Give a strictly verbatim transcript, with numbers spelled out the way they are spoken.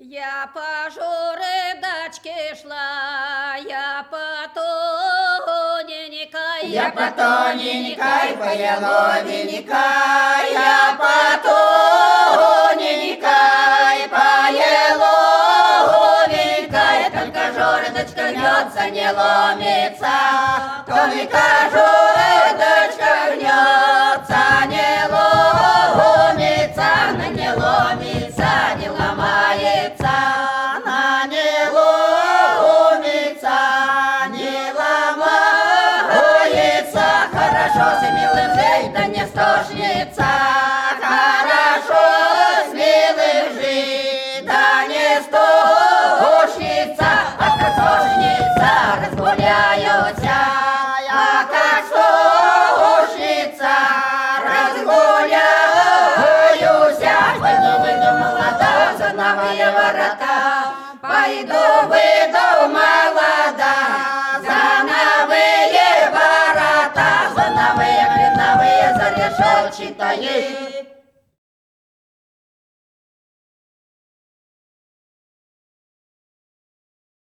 Я по журидочке шла, я по тоненькой, я по тоненькой, по еловенькой, я по тоненькой, по еловенькой, только журидочка гнется, не ломится, тоненькая журидочка гнется, не ломится, она не ломится, не ломается, она не ломится, не ломается, хорошо с милым жить, да не стошнится, хорошо с милым жить, да не стошнится, а как стошнится, разгуляются, а как стошнится, разгуляюся, пойду выйду молода за новые ворота, пойду выйду молода за новые ворота, за новые клиновые, за решетчатые.